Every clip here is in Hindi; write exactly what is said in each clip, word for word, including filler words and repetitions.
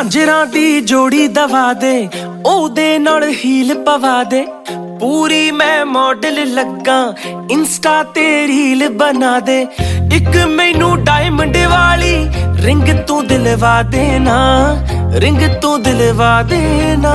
झांजरां दी जोड़ी दवा दे, ओदे नाल हील पवा दे। पूरी मैं मॉडल लगा, इंस्टा ते रील बना दे। इक मैनू डायमंड वाली रिंग तू दिलवा देना, रिंग तू दिलवा देना।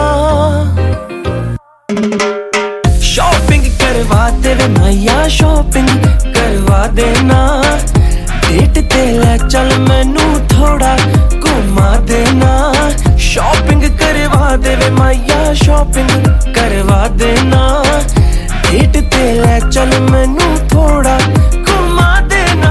शॉपिंग करवा दे वे मैया, शॉपिंग करवा देना। डेट ते ले चल मैनू थोड़ा घुमा देना। शॉपिंग करवा दे वे मैया, शॉपिंग करवा देना। डेट ते ले चल मैनू थोड़ा घुमा देना।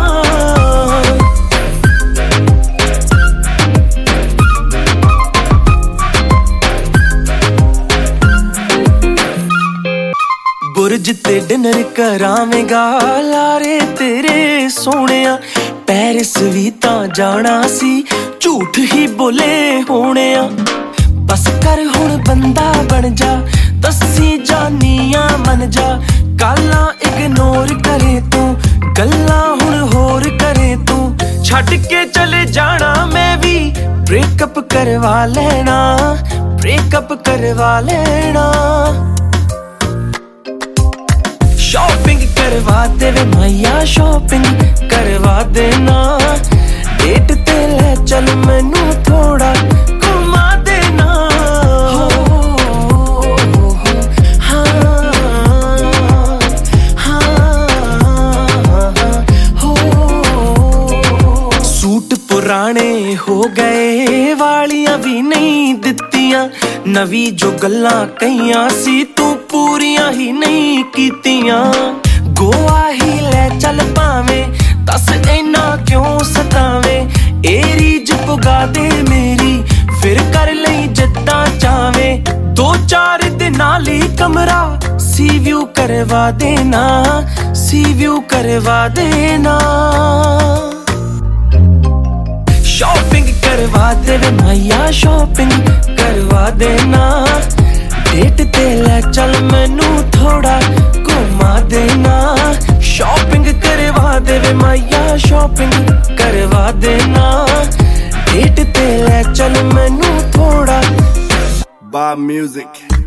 बुरज ते डिनर करावेगा लारे तेरे सोहणिया। पेरिस भी तां जाना सी, झूठ ही बोले होने आ। बस कर हुण बंदा बन जा, दसी जानिया मन जा। गालां इग्नोर करे तू, गल्लां हुण होर करे तू। छड्ड के चले जाना मैं भी, ब्रेकअप करवा लेना, ब्रेकअप करवा लेना। शॉपिंग करवा दे वे मैया, शॉपिंग करवा देना। डेट ते ले चल मैनू थोड़ा घुमा देना। हो, हो, हो, हाँ, हाँ, हो। सूट पुराने हो गए, वालियां भी नहीं दित्तियां। नवी जो गल्लां कहियां सी, तू पूरियां ही नहीं कीतियां। गोवा ही ले चल पावें, दस इना क्यों सतावे। ए रीज पुगा दे मेरी, फिर कर लई जिद्दां चावे। दो चार दिनां लई कमरा सी व्यू करवा देना, सी व्यू करवा देना। शॉपिंग करवा दे वे मैया, शॉपिंग करवा देना। डेट ते ले चल मैनू थोड़ा घुमा देना। शॉपिंग करवा दे वे मैया, शॉपिंग करवा देना। डेट ते ले चल मैनू थोड़ा। Bob Music।